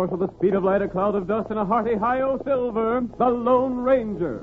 forth with the speed of light, a cloud of dust, and a hearty hi-yo Silver, the Lone Ranger.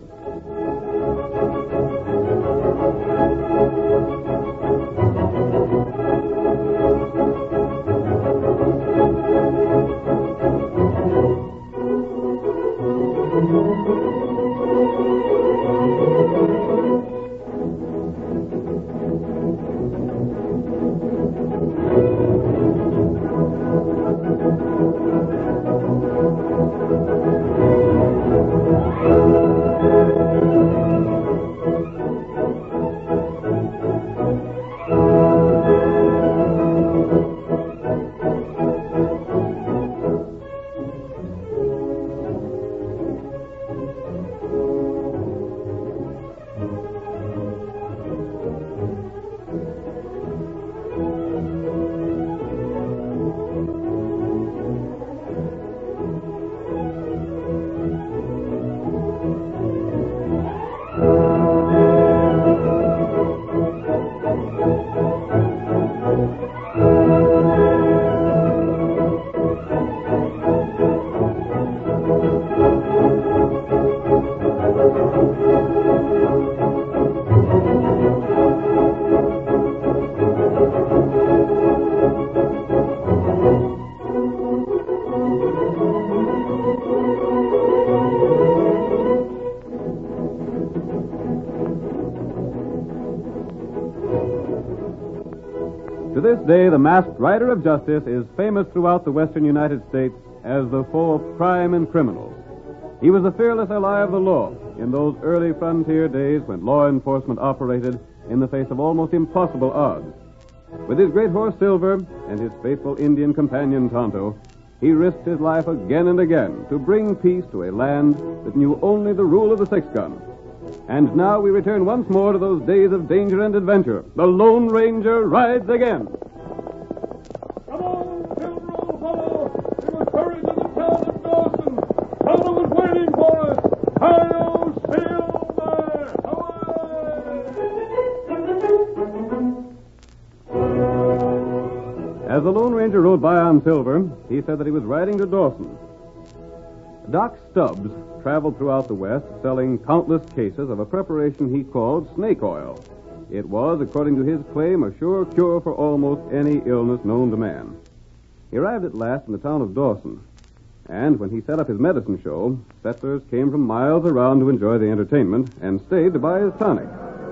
To this day, the masked rider of justice is famous throughout the western United States as the foe of crime and criminals. He was the fearless ally of the law in those early frontier days when law enforcement operated in the face of almost impossible odds. With his great horse Silver and his faithful Indian companion Tonto, he risked his life again and again to bring peace to a land that knew only the rule of the six-gun. And now we return once more to those days of danger and adventure. The Lone Ranger rides again. Come on, Silver, old fellow. We must hurry to the town of Dawson. Tonto is waiting for us. Hi-yo, Silver! Away! As the Lone Ranger rode by on Silver, he said that he was riding to Dawson. Doc Stubbs traveled throughout the West selling countless cases of a preparation he called snake oil. It was, according to his claim, a sure cure for almost any illness known to man. He arrived at last in the town of Dawson, and when he set up his medicine show, settlers came from miles around to enjoy the entertainment and stayed to buy his tonic.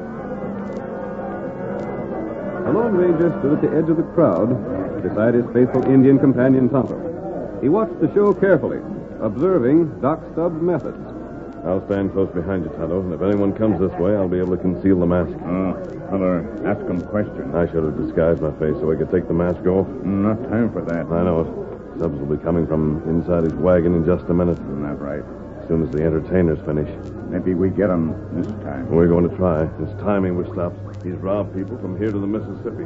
The Lone Ranger stood at the edge of the crowd beside his faithful Indian companion Tonto. He watched the show carefully, observing Doc Stubbs' methods. I'll stand close behind you, Tonto, and if anyone comes this way, I'll be able to conceal the mask. Hunter, ask him questions. I should have disguised my face so I could take the mask off. Not time for that. I know it. Stubbs will be coming from inside his wagon in just a minute. Not right. As soon as the entertainers finish. Maybe we get him this time. We're going to try. His timing was stopped. He's robbed people from here to the Mississippi.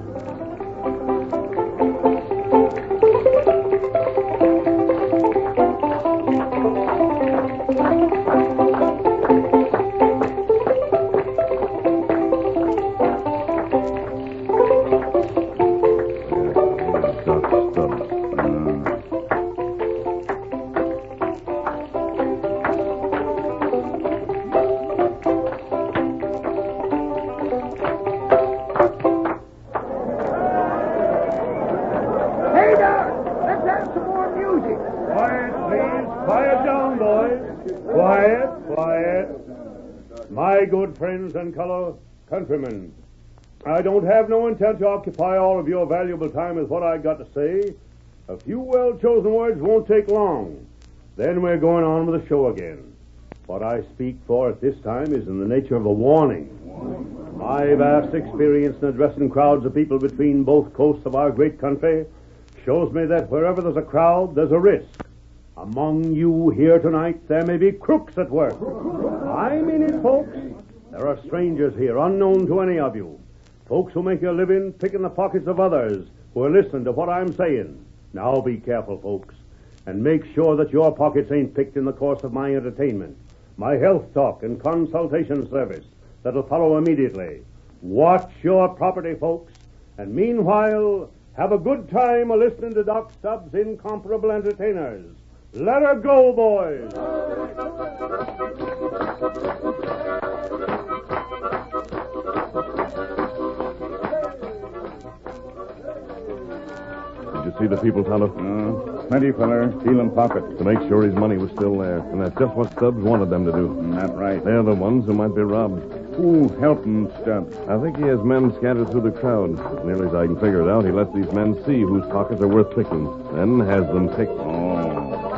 My good friends and fellow countrymen, I don't have no intent to occupy all of your valuable time with what I got to say. A few well-chosen words won't take long. Then we're going on with the show again. What I speak for at this time is in the nature of a warning. My vast experience in addressing crowds of people between both coasts of our great country shows me that wherever there's a crowd, there's a risk. Among you here tonight, there may be crooks at work. I mean it, folks. There are strangers here, unknown to any of you. Folks who make a living picking the pockets of others who are listening to what I'm saying. Now be careful, folks, and make sure that your pockets ain't picked in the course of my entertainment, my health talk and consultation service that'll follow immediately. Watch your property, folks, and meanwhile, Have a good time listening to Doc Stubbs' incomparable entertainers. Let her go, boys. Did you see the people, Tonto? Plenty, feller. Stealing pockets. To make sure his money was still there. And that's just what Stubbs wanted them to do. That's right. They're the ones who might be robbed. Who helping Stubbs? I think he has men scattered through the crowd. As nearly as I can figure it out, he lets these men see whose pockets are worth picking, then has them picked. Oh.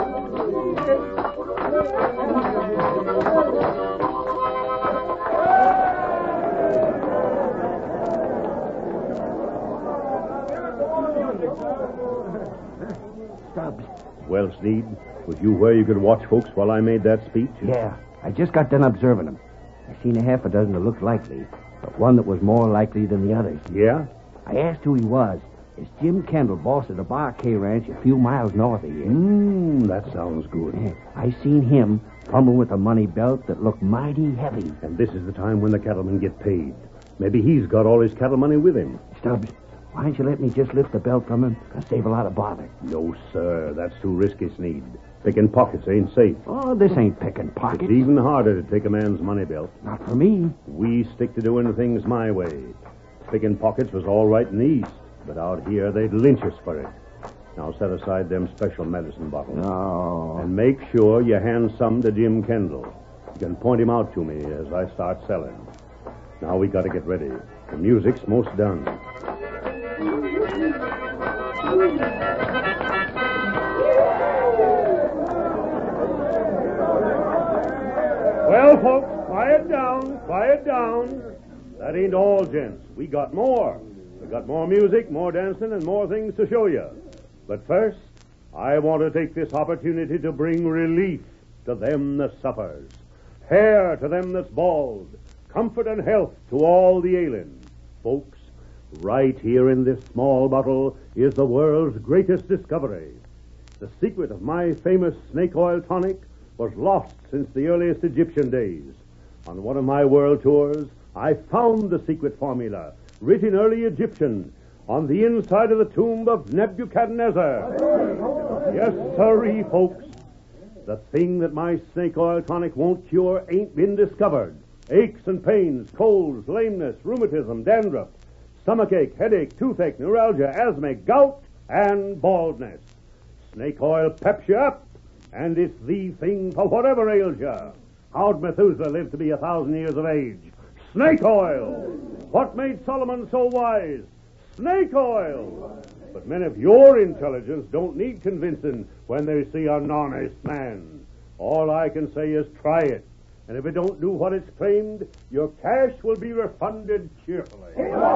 Stubbs. Well, Sneed, was you where you could watch folks while I made that speech? Yeah, I just got done observing them. I seen a half a dozen that looked likely, but one that was more likely than the others. Yeah? I asked who he was. It's Jim Kendall, boss of the Bar K Ranch a few miles north of here. That sounds good. Yeah, I seen him fumbling with a money belt that looked mighty heavy. And this is the time when the cattlemen get paid. Maybe he's got all his cattle money with him. Stubbs, why don't you let me just lift the belt from him and save a lot of bother? No, sir. That's too risky, Sneed. Picking pockets ain't safe. Oh, this ain't picking pockets. It's even harder to take a man's money belt. Not for me. We stick to doing things my way. Picking pockets was all right in the East, but out here they'd lynch us for it. Now set aside them special medicine bottles. No. And make sure you hand some to Jim Kendall. You can point him out to me as I start selling. Now we gotta get ready. The music's most done. Well, folks, quiet down, quiet down. That ain't all, gents. We got more. We got more music, more dancing, and more things to show you. But first, I want to take this opportunity to bring relief to them that suffers, hair to them that's bald, comfort and health to all the ailing. Folks, right here in this small bottle is the world's greatest discovery. The secret of my famous snake oil tonic was lost since the earliest Egyptian days. On one of my world tours, I found the secret formula, written early Egyptian, on the inside of the tomb of Nebuchadnezzar. Yes, sirree, folks. The thing that my snake oil tonic won't cure ain't been discovered. Aches and pains, colds, lameness, rheumatism, dandruff, stomachache, headache, toothache, neuralgia, asthma, gout, and baldness. Snake oil peps you up, and it's the thing for whatever ails you. How'd Methuselah live to be 1,000 years of age? Snake oil! What made Solomon so wise? Snake oil! But men of your intelligence don't need convincing when they see an honest man. All I can say is try it. And if it don't do what it's claimed, your cash will be refunded cheerfully.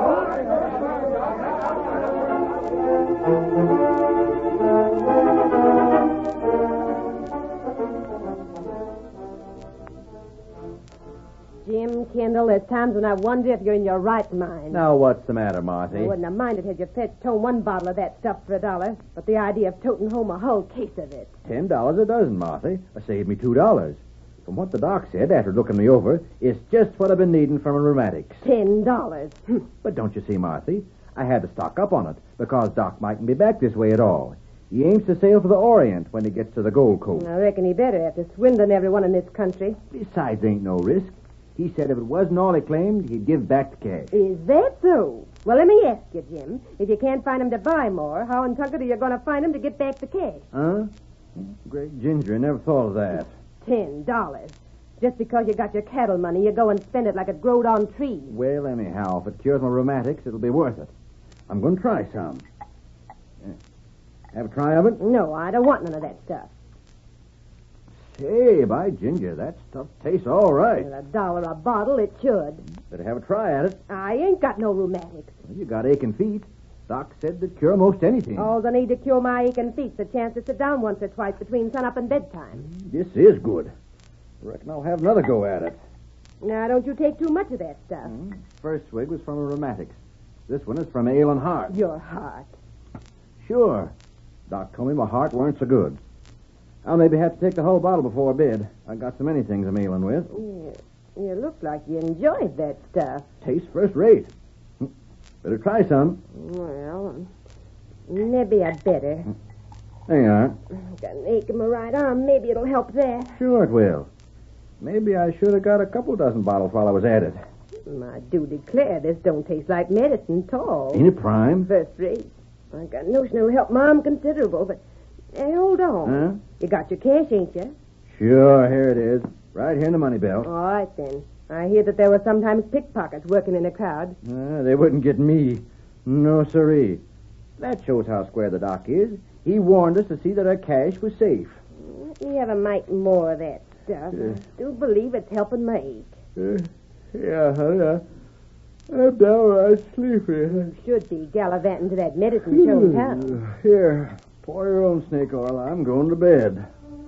Jim Kendall, there's times when I wonder if you're in your right mind. Now, what's the matter, Marthy? I wouldn't have minded had you fetched home one bottle of that stuff for $1, but the idea of toting home a whole case of it. $10 a dozen, Marthy. That saved me $2. From what the doc said after looking me over, it's just what I've been needing from a rheumatics. $10. But don't you see, Marthy? I had to stock up on it because Doc mightn't be back this way at all. He aims to sail for the Orient when he gets to the Gold Coast. I reckon he better after swindling everyone in this country. Besides, ain't no risk. He said if it wasn't all he claimed, he'd give back the cash. Is that so? Well, let me ask you, Jim. If you can't find him to buy more, how in Tucket are you going to find him to get back the cash? Huh? Great ginger, I never thought of that. $10. Just because you got your cattle money, you go and spend it like it growed on trees. Well, anyhow, if it cures my rheumatics, it'll be worth it. I'm going to try some. Have a try of it? No, I don't want none of that stuff. Say, by ginger, that stuff tastes all right. Well, $1 a bottle, it should. Better have a try at it. I ain't got no rheumatics. Well, you got aching feet. Doc said they'd cure most anything. All I need to cure my aching feet's the chance to sit down once or twice between sunup and bedtime. This is good. I reckon I'll have another go at it. Now, don't you take too much of that stuff. First swig was from a rheumatics. This one is from ale and heart. Your heart. Sure. Doc told me my heart weren't so good. I'll maybe have to take the whole bottle before bed. I got so many things I'm ailing with. You look like you enjoyed that stuff. Tastes first rate. Better try some. Well, Maybe I'd better. There you are. Got an ache in my right arm. Maybe it'll help that. Sure it will. Maybe I should have got a couple dozen bottles while I was at it. I do declare this don't taste like medicine at all. Ain't it prime? First rate. I got a notion it'll help Mom considerable, but hey, hold on. Huh? You got your cash, ain't you? Sure, here it is. Right here in the money belt. All right, then. I hear that there were sometimes pickpockets working in a crowd. They wouldn't get me. No, siree. That shows how square the doc is. He warned us to see that our cash was safe. Let me have a mite more of that stuff. I do believe it's helping my ache. Yeah, honey. I'm downright sleepy. Should be gallivanting to that medicine show in town. Here, pour your own snake oil. I'm going to bed.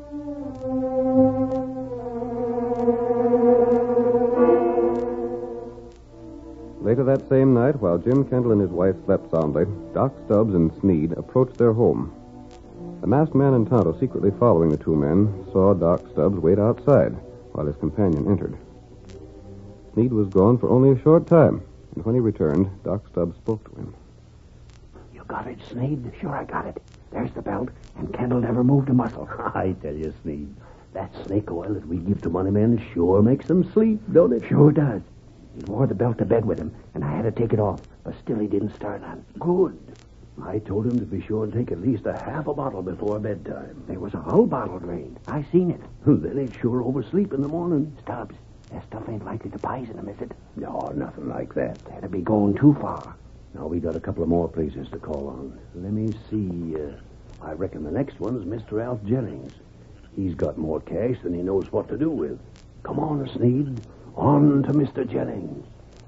Later that same night, while Jim Kendall and his wife slept soundly, Doc Stubbs and Sneed approached their home. The masked man and Tonto, secretly following the two men, saw Doc Stubbs wait outside while his companion entered. Sneed was gone for only a short time, and when he returned, Doc Stubbs spoke to him. You got it, Sneed? Sure, I got it. There's the belt, and Kendall never moved a muscle. I tell you, Sneed, that snake oil that we give to money men sure makes them sleep, don't it? Sure does. He wore the belt to bed with him, and I had to take it off, but still he didn't start on. Good. I told him to be sure and take at least a half a bottle before bedtime. There was a whole bottle drained. I seen it. Then he'd sure oversleep in the morning. Stubbs, that stuff ain't likely to poison him, is it? No, nothing like that. That'd be going too far. Now, we got a couple of more places to call on. Let me see. I reckon the next one's Mr. Alf Jennings. He's got more cash than he knows what to do with. Come on, Sneed. On to Mr. Jennings.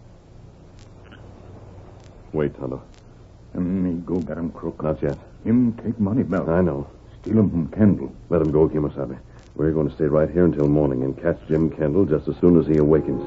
Wait, Tonto. Me go get him, Crook. Not yet. Him take money belt. I know. Steal him from Kendall. Let him go, Kimasabi. We're going to stay right here until morning and catch Jim Kendall just as soon as he awakens.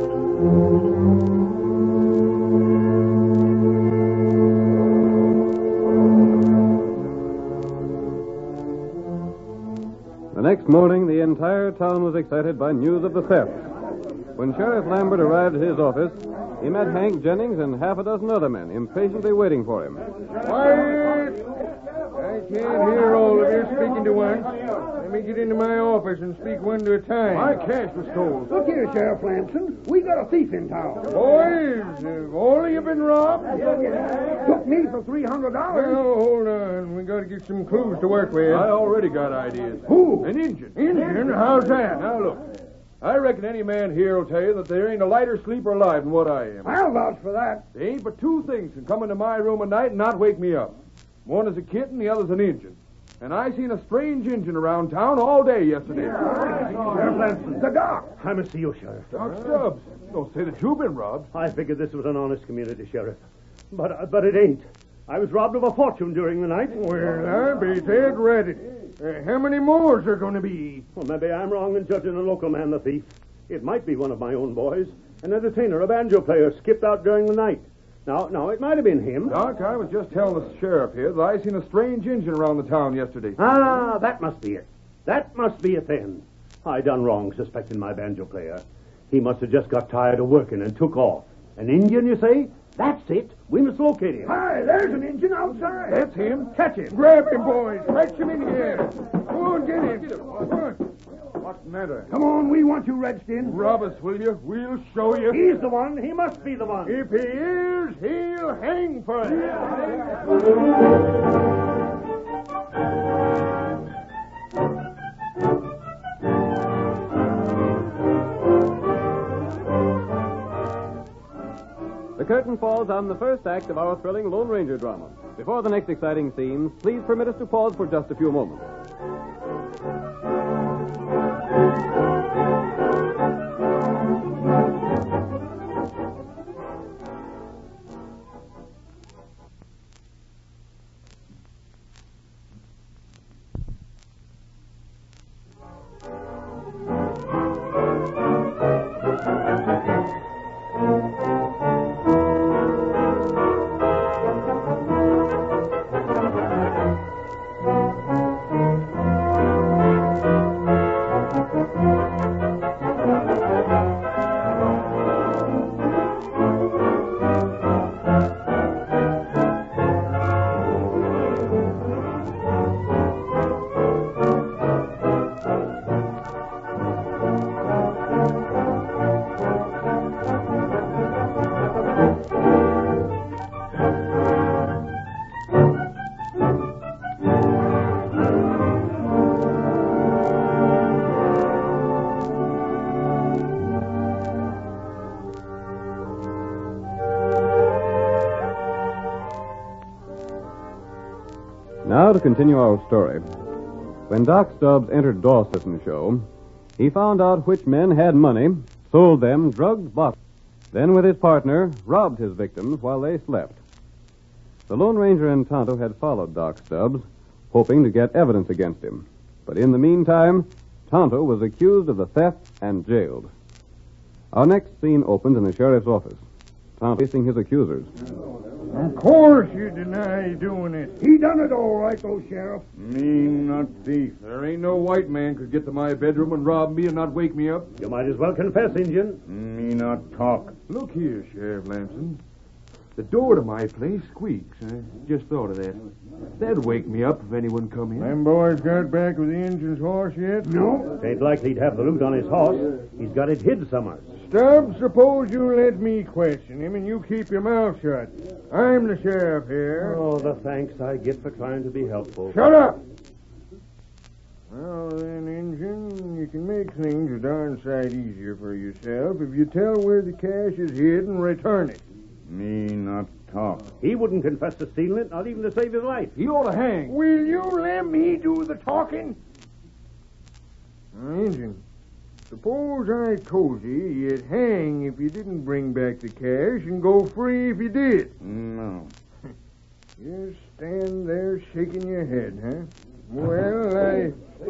The next morning, the entire town was excited by news of the theft. When Sheriff Lambert arrived at his office, he met Hank Jennings and half a dozen other men impatiently waiting for him. Quiet! I can't hear all of you speaking to once. Let me get into my office and speak one at a time. My cash was stolen. Look here, Sheriff Lamson. We got a thief in town. Boys, have all of you been robbed? Took me for $300. Well, hold on. We got to get some clues to work with. I already got ideas. Who? An Injun. Injun? How's that? Now, look. I reckon any man here will tell you that there ain't a lighter sleeper alive than what I am. I'll vouch for that. There ain't but two things can come into my room at night and not wake me up. One is a kitten, the other's an Injun. And I seen a strange Injun around town all day yesterday. Sheriff Lamson. The doc. I must see you, Sheriff. Doc Stubbs. Don't say that you've been robbed. I figured this was an honest community, Sheriff. But it ain't. I was robbed of a fortune during the night. Well, I'll be dead ready. How many more is there going to be? Well, maybe I'm wrong in judging a local man the thief. It might be one of my own boys. An entertainer, a banjo player, skipped out during the night. Now, it might have been him. Doc, I was just telling the sheriff here that I seen a strange Injun around the town yesterday. Ah, that must be it. That must be it then. I done wrong suspecting my banjo player. He must have just got tired of working and took off. An Indian, you say? That's it. We must locate him. Hi, there's an Injun outside. That's him. Catch him. Grab him, boys. Fetch him in here. Go on, get him. Come on. What's the matter? Come on, we want you, Redskin. Rob us, will you? We'll show you. He's the one. He must be the one. If he is, he'll hang for it. The curtain falls on the first act of our thrilling Lone Ranger drama. Before the next exciting scenes, please permit us to pause for just a few moments. Now to continue our story. When Doc Stubbs entered Dorset and Show, he found out which men had money, sold them drugged bottles, then with his partner robbed his victims while they slept. The Lone Ranger and Tonto had followed Doc Stubbs, hoping to get evidence against him. But in the meantime, Tonto was accused of the theft and jailed. Our next scene opens in the sheriff's office. Tonto facing his accusers. Of course you deny doing it. He done it all right, though, Sheriff. Me not thief. There ain't no white man could get to my bedroom and rob me and not wake me up. You might as well confess, Injun. Me not talk. Look here, Sheriff Lamson. The door to my place squeaks. I just thought of that. That'd wake me up if anyone come in. Them boys got back with the engine's horse yet? No. Ain't likely he'd have the loot on his horse. He's got it hid somewhere. Stubbs, suppose you let me question him and you keep your mouth shut. I'm the sheriff here. Oh, the thanks I get for trying to be helpful. Shut up! Well, then, Injun, you can make things a darn sight easier for yourself if you tell where the cash is hid and return it. Me not talk. He wouldn't confess to stealing it, not even to save his life. He ought to hang. Will you let me do the talking? Now, Injun, suppose I told you you'd hang if you didn't bring back the cash and go free if you did. No. You stand there shaking your head, huh? Well,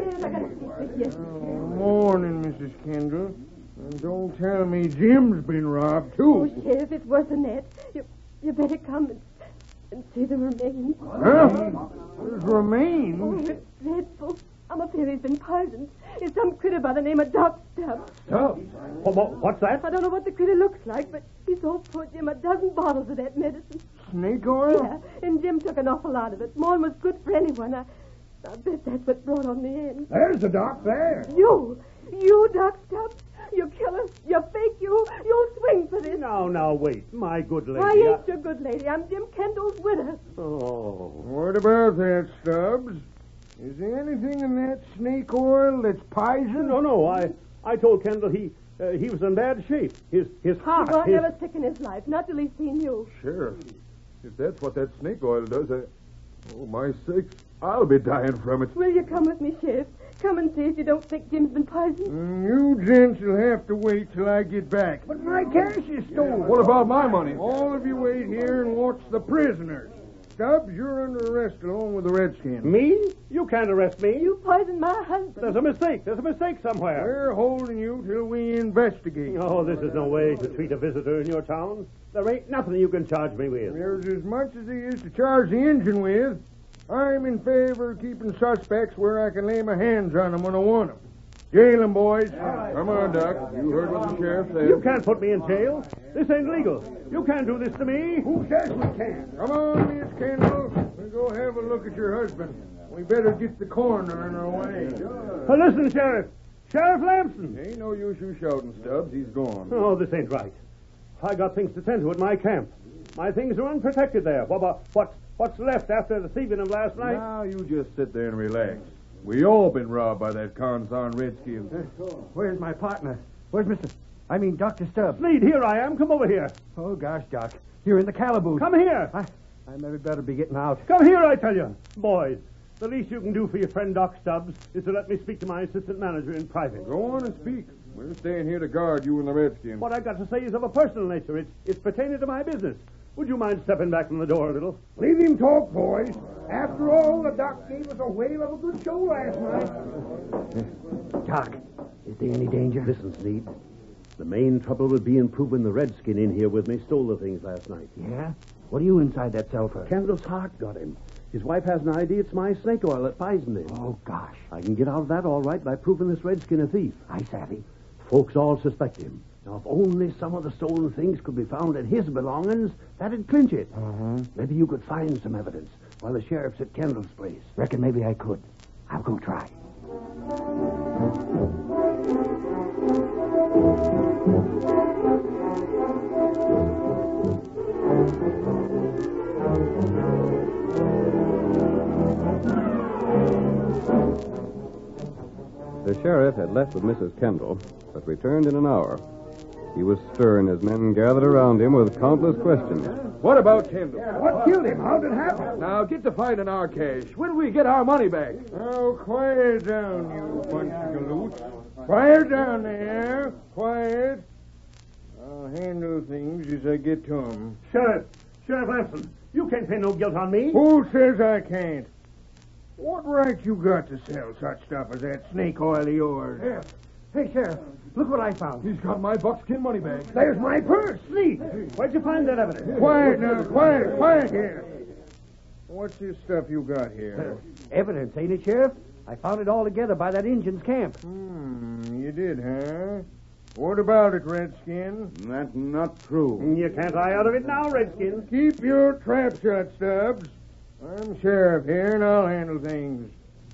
morning, Mrs. Kendall. And don't tell me Jim's been robbed, too. Oh, Sheriff, it's worse than that. You better come and see the remains. Huh? There's remains? Oh, it's dreadful. I'm afraid he's been poisoned. It's some critter by the name of Doc Stubbs. Stubbs? What's that? I don't know what the critter looks like, but he sold poor Jim a dozen bottles of that medicine. Snake oil? Yeah, and Jim took an awful lot of it. More than was good for anyone. I bet that's what brought on the end. There's the doc there. You, Doc Stubbs? You killer, you fake, you'll swing for this. Now, wait. My good lady. I ain't your good lady. I'm Jim Kendall's widow. Oh. What about that, Stubbs? Is there anything in that snake oil that's poison? No. I told Kendall he was in bad shape. His heart. He won't never sick in his life, not till he's seen you. Sheriff, if that's what that snake oil does, oh, my sakes, I'll be dying from it. Will you come with me, Sheriff? Come and see if you don't think Jim's been poisoned. You gents will have to wait till I get back. But my cash is stolen. What about my money? All of you wait here and watch the prisoners. Stubbs, you're under arrest along with the Redskins. Me? You can't arrest me. You poisoned my husband. There's a mistake. There's a mistake somewhere. We're holding you till we investigate. Oh, this is no way to treat a visitor in your town. There ain't nothing you can charge me with. There's as much as there is to charge the engine with. I'm in favor of keeping suspects where I can lay my hands on them when I want them. Jail them, boys. Come on, Doc. You heard what the sheriff said. You can't put me in jail. This ain't legal. You can't do this to me. Who says we can? Come on, Miss Kendall. We'll go have a look at your husband. We better get the coroner in our way. Listen, Sheriff. Sheriff Lamson. Ain't no use you shouting, Stubbs. He's gone. Oh, this ain't right. I got things to tend to at my camp. My things are unprotected there. What's left after the thieving of last night? Now, you just sit there and relax. We all been robbed by that consarn redskin. Where's my partner? Where's Dr. Stubbs? Sneed, here I am. Come over here. Oh, gosh, Doc. You're in the calaboose. Come here. I maybe better be getting out. Come here, I tell you. Boys, the least you can do for your friend Doc Stubbs is to let me speak to my assistant manager in private. Go on and speak. We're staying here to guard you and the redskins. What I've got to say is of a personal nature. It's pertaining to my business. Would you mind stepping back from the door a little? Leave him talk, boys. After all, the doc gave us a whale of a good show last night. Doc, is there any danger? Listen, Sneed. The main trouble would be in proving the redskin in here with me stole the things last night. Yeah? What are you inside that cell for? Kendall's heart got him. His wife has an idea it's my snake oil that poisoned him. Oh, gosh. I can get out of that all right by proving this redskin a thief. I savvy. Folks all suspect him. Now, if only some of the stolen things could be found at his belongings, that'd clinch it. Maybe you could find some evidence while the sheriff's at Kendall's place. Reckon maybe I could. I'll go try. The sheriff had left with Mrs. Kendall, but returned in an hour. He was stern as men gathered around him with countless questions. What about Kendall? What killed him? How did it happen? Now, get to finding our cash. When do we get our money back? Oh, quiet down, you bunch of galoots. Quiet down there. Quiet. I'll handle things as I get to 'em. Sheriff Lamson, you can't pin no guilt on me. Who says I can't? What right you got to sell such stuff as that snake oil of yours? Hey, Sheriff, look what I found. He's got my buckskin money bag. There's my purse. Sneed, where'd you find that evidence? Quiet now, quiet here. What's this stuff you got here? Evidence, ain't it, Sheriff? I found it all together by that Injun's camp. You did, huh? What about it, Redskin? That's not true. You can't lie out of it now, Redskin. Keep your trap shut, Stubbs. I'm sheriff here, and I'll handle things.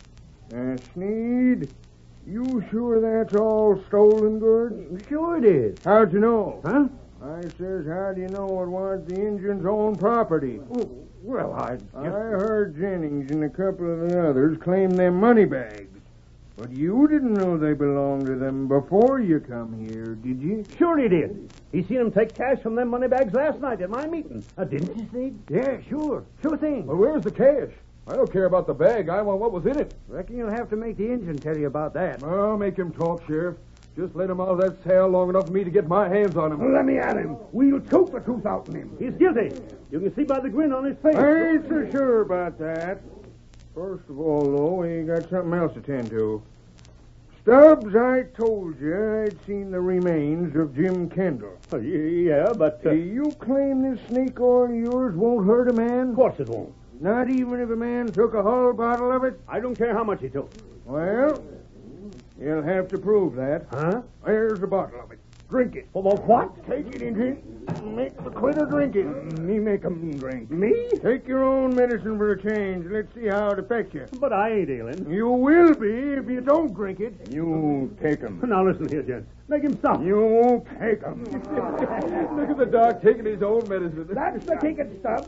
Sneed, you sure that's all stolen goods? Sure it is. How'd you know? Huh? I says, how do you know it was the Injun's own property? Well, I heard Jennings and a couple of the others claim them money bags. But you didn't know they belonged to them before you come here, did you? Sure he did. He seen him take cash from them money bags last night at my meeting. Didn't you, Sneed? Yeah, sure. Sure thing. Well, where's the cash? I don't care about the bag. I want what was in it. Reckon you'll have to make the Injun tell you about that. Oh, make him talk, Sheriff. Just let him out of that cell long enough for me to get my hands on him. Let me at him. We'll choke the truth out of him. He's guilty. You can see by the grin on his face. I ain't so sure about that. First of all, though, we got something else to tend to. Stubbs, I told you I'd seen the remains of Jim Kendall. Yeah, but... Do you claim this snake oil of yours won't hurt a man? Of course it won't. Not even if a man took a whole bottle of it? I don't care how much he took. Well, you'll have to prove that. Huh? There's a bottle of it. Drink it. Well, what? Take it, Injun. Make the critter drink it. Me make 'em drink. Me? Take your own medicine for a change. Let's see how it affects you. But I ain't ailing. You will be if you don't drink it. You take 'em. Now listen here, gents. Make him stop. You take 'em. Look at the doc taking his own medicine. That's the ticket, Stubbs.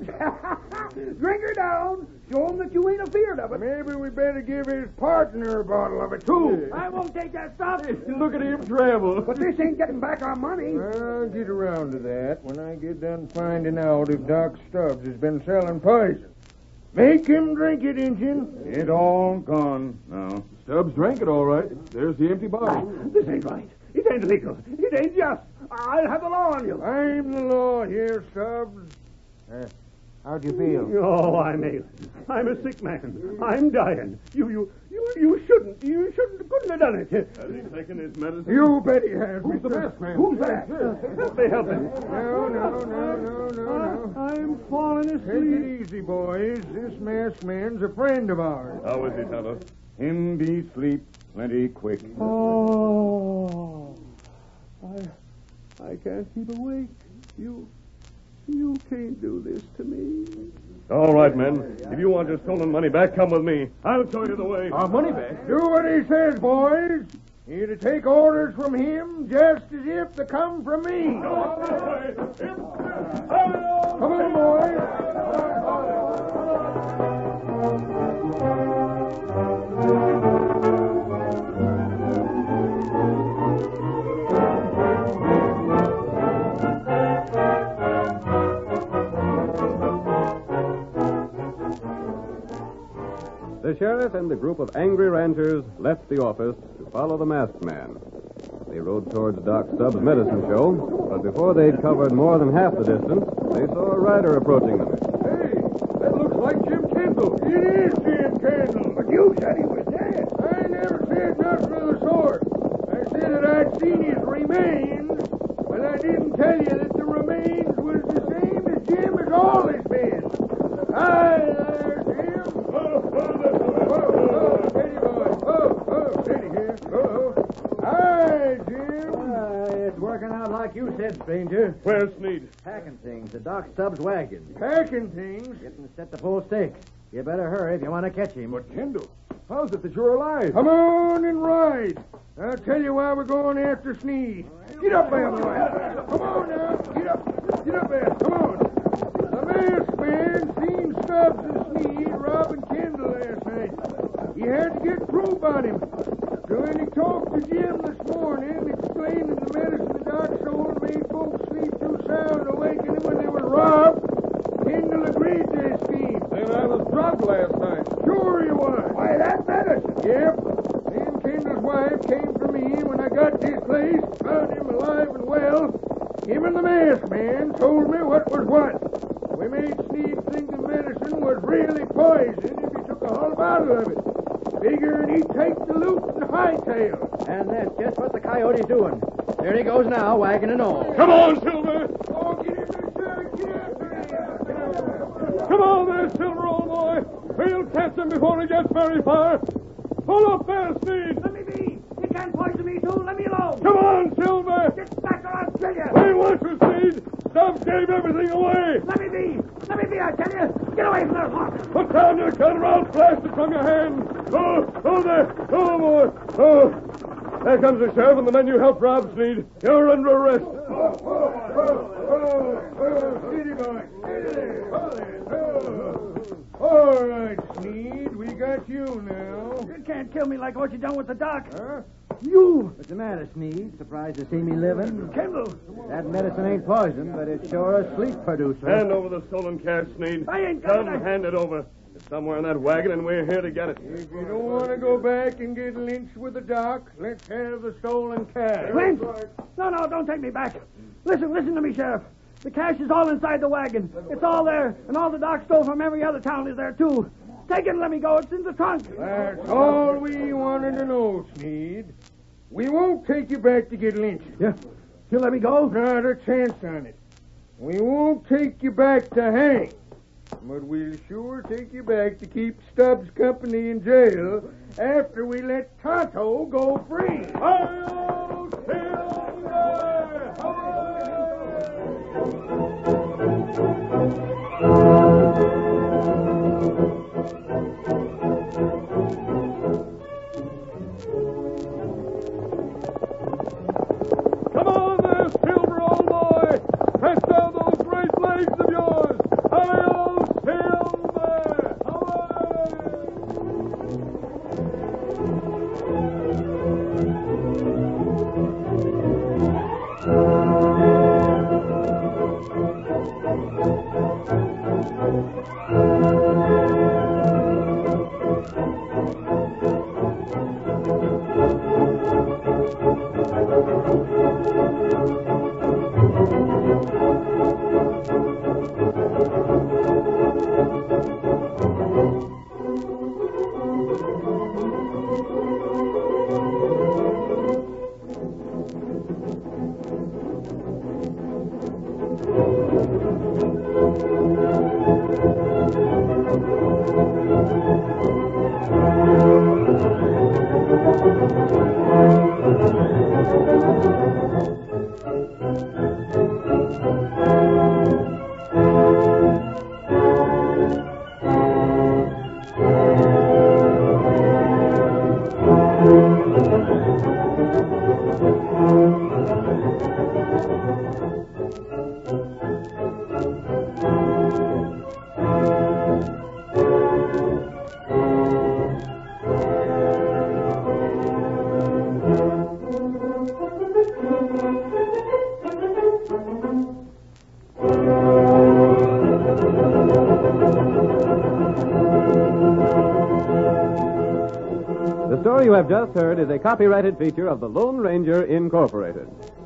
Drink her down. Show him that you ain't afeard of it. Maybe we better give his partner a bottle of it, too. I won't take that stuff. Look at him travel. But this ain't getting back our money. I'll get around to that when I get done finding out if Doc Stubbs has been selling poison. Make him drink it, Injun. It all gone now. Stubbs drank it all right. There's the empty bottle. This ain't right. It ain't legal. It ain't just. I'll have the law on you. I'm the law here, Stubbs. How'd you feel? Oh, I'm ailing. I'm a sick man. I'm dying. You shouldn't. Couldn't have done it. Has he taken his medicine? You bet he has. Who's the masked man? Who's that? Help me, help me. No. I'm falling Take asleep. it easy, boys. This masked man's a friend of ours. How is he, Tonto? Him be sleep plenty quick. Oh, I can't keep awake. You can't do this to me. All right, men. If you want your stolen money back, come with me. I'll show you the way. Our money back? Do what he says, boys. You're to take orders from him just as if they come from me. Come on, boys. The sheriff and the group of angry ranchers left the office to follow the masked man. They rode towards Doc Stubbs' medicine show, but before they'd covered more than half the distance, they saw a rider approaching them. Hey, that looks like Jim Kendall. It is Jim Kendall. But you said he was dead. I never said nothing of the sort. I said that I'd seen his remains, but I didn't tell you that the remains was the same as Jim has always been. Hi there, Jim. Steady, boy. Steady here. Hi, Jim. It's working out like you said, stranger. Where's Sneed? Packing things to Doc Stubbs' wagon. Packing things. Getting set to pull stakes. You better hurry if you want to catch him. But Kendall, how's it that you're alive? Come on and ride. I'll tell you why we're going after Sneed. Get up there, boy. Come on now. Get up there. Come on. The masked man seen Stubbs and Sneed robbing Kendall last night. He had to get proof on him. So when he talked to Jim this morning, explaining the medicine the doc sold all agreed to his scheme. Then I was drugged last night. Sure you was. Why, that medicine. Yep. Then Kendall's wife came for me when I got to his place, found him alive and well. Him and the masked man told me what was what. We made Sneed think the medicine was really poison if he took a whole bottle of it. Figured he'd take the loot and hightail. And that's just what the coyote's doing. There he goes now, wagon and all. Come on, Silver! Oh, get him, sir! Get him! Come on there, Silver, old boy! We'll catch him before he gets very far. Pull up there, Sneed! Let me be. You can't poison me, too. Let me alone. Come on, Silver! Get back or I'll kill you. We want you, Sneed! Stubbs gave everything away! Let me be. Let me be, I tell you. Get away from that horse. Put down your gun or I'll blast it from your hand! Oh, there! Oh, boy! Oh! There comes the sheriff and the men you helped rob, Sneed. You're under arrest. Steady, boy. All right, Sneed, we got you now. You can't kill me like what you done with the doc. Huh? You. What's the matter, Sneed? Surprised to see me living? Kendall. That medicine ain't poison, but it's sure a sleep producer. Hand over the stolen cash, Sneed. I ain't got Come, it. hand it over. It's somewhere in that wagon, and we're here to get it. If you don't want to go back and get lynched with the doc, let's have the stolen cash. Clint. No, don't take me back. Listen to me, Sheriff. The cash is all inside the wagon. It's all there, and all the doc stole from every other town is there, too. Take it and let me go. It's in the trunk. That's all we wanted to know, Sneed. We won't take you back to get lynched. Yeah. You'll let me go? Not a chance on it. We won't take you back to hang. But we'll sure take you back to keep Stubbs company in jail after we let Tonto go free. Hi-yo, Silver! Come on there, Silver, old boy! Press down those great legs of yours! Hi-yo, Silver! The story you have just heard is a copyrighted feature of the Lone Ranger Incorporated.